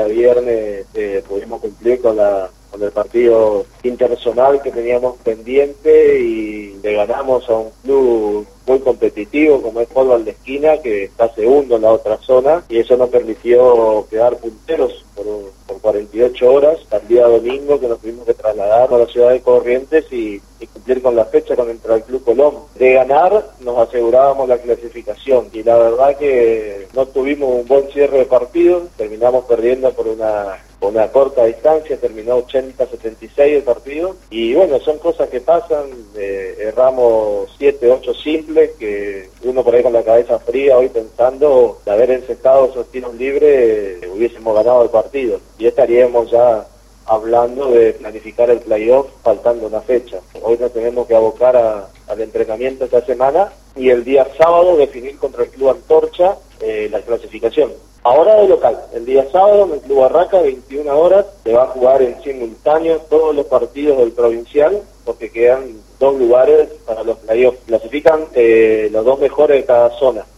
viernes pudimos cumplir con el partido interzonal que teníamos pendiente y le ganamos a un club muy competitivo como es Fútbol de Esquina, que está segundo en la otra zona, y eso nos permitió quedar punteros por 48 horas al día domingo, que nos tuvimos que trasladar a la ciudad de Corrientes y cumplir con la fecha contra el Club Colón. De ganar nos asegurábamos la clasificación y la verdad que no tuvimos un buen cierre de partido, terminamos perdiendo por una corta distancia, terminó 80-76 el partido, y bueno, son cosas que pasan, erramos 7, 8 simples, que uno por ahí con la cabeza fría, hoy pensando de haber encestado esos tiros libres, hubiésemos ganado el partido, y estaríamos ya hablando de planificar el playoff faltando una fecha. Hoy nos tenemos que abocar al entrenamiento esta semana, y el día sábado definir contra el Club Antorcha la clasificación. Ahora de local, el día sábado en el Club Barraca, 21 horas, se va a jugar en simultáneo todos los partidos del provincial, porque quedan 2 lugares para los playoffs. Clasifican los 2 mejores de cada zona.